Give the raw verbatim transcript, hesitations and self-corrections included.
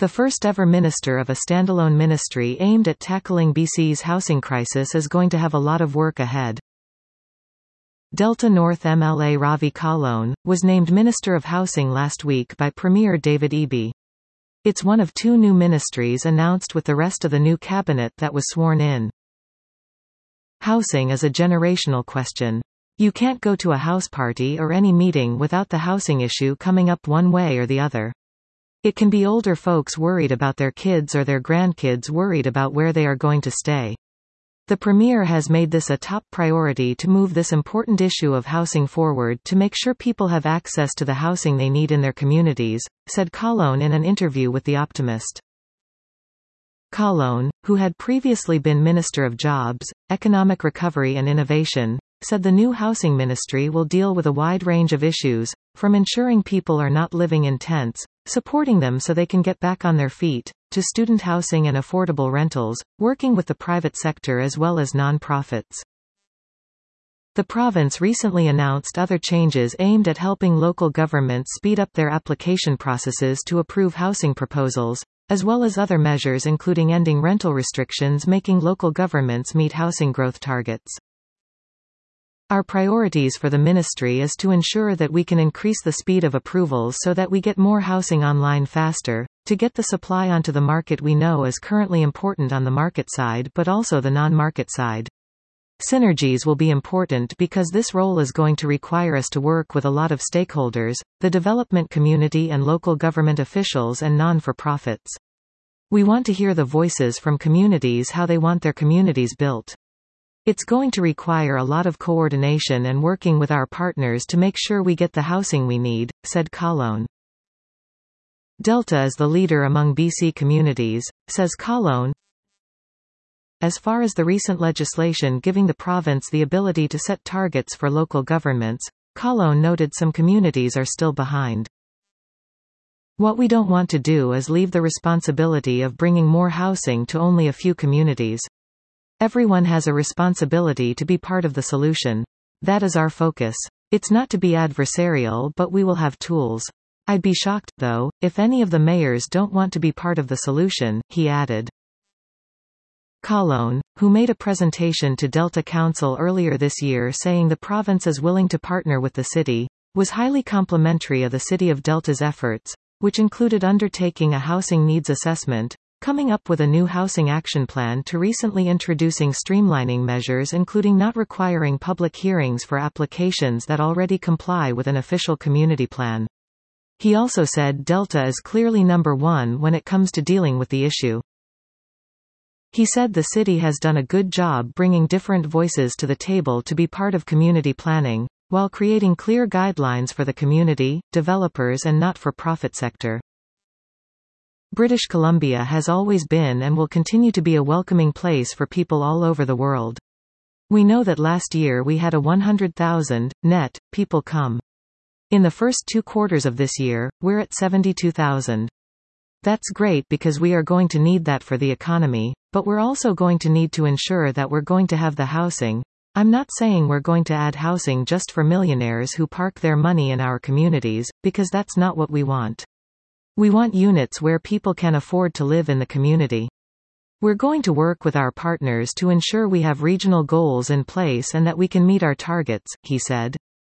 The first-ever minister of a standalone ministry aimed at tackling B C's housing crisis is going to have a lot of work ahead. Delta North M L A Ravi Kahlon was named Minister of Housing last week by Premier David Eby. It's one of two new ministries announced with the rest of the new cabinet that was sworn in. Housing is a generational question. You can't go to a house party or any meeting without the housing issue coming up one way or the other. It can be older folks worried about their kids or their grandkids worried about where they are going to stay. The Premier has made this a top priority to move this important issue of housing forward to make sure people have access to the housing they need in their communities, said Kahlon in an interview with The Optimist. Kahlon, who had previously been Minister of Jobs, Economic Recovery and Innovation, said the new housing ministry will deal with a wide range of issues, from ensuring people are not living in tents, supporting them so they can get back on their feet, to student housing and affordable rentals, working with the private sector as well as non-profits. The province recently announced other changes aimed at helping local governments speed up their application processes to approve housing proposals, as well as other measures including ending rental restrictions making local governments meet housing growth targets. Our priorities for the ministry is to ensure that we can increase the speed of approvals so that we get more housing online faster, to get the supply onto the market we know is currently important on the market side but also the non-market side. Synergies will be important because this role is going to require us to work with a lot of stakeholders, the development community and local government officials and non-for-profits. We want to hear the voices from communities how they want their communities built. It's going to require a lot of coordination and working with our partners to make sure we get the housing we need, said Kahlon. Delta is the leader among B C communities, says Kahlon. As far as the recent legislation giving the province the ability to set targets for local governments, Kahlon noted some communities are still behind. What we don't want to do is leave the responsibility of bringing more housing to only a few communities. Everyone has a responsibility to be part of the solution. That is our focus. It's not to be adversarial, but we will have tools. I'd be shocked, though, if any of the mayors don't want to be part of the solution, he added. Kahlon, who made a presentation to Delta Council earlier this year saying the province is willing to partner with the city, was highly complimentary of the City of Delta's efforts, which included undertaking a housing needs assessment, coming up with a new housing action plan to recently introducing streamlining measures including not requiring public hearings for applications that already comply with an official community plan. He also said Delta is clearly number one when it comes to dealing with the issue. He said the city has done a good job bringing different voices to the table to be part of community planning, while creating clear guidelines for the community, developers and not-for-profit sector. British Columbia has always been and will continue to be a welcoming place for people all over the world. We know that last year we had a one hundred thousand, net, people come. In the first two quarters of this year, we're at seventy-two thousand. That's great because we are going to need that for the economy, but we're also going to need to ensure that we're going to have the housing. I'm not saying we're going to add housing just for millionaires who park their money in our communities, because that's not what we want. We want units where people can afford to live in the community. We're going to work with our partners to ensure we have regional goals in place and that we can meet our targets, he said.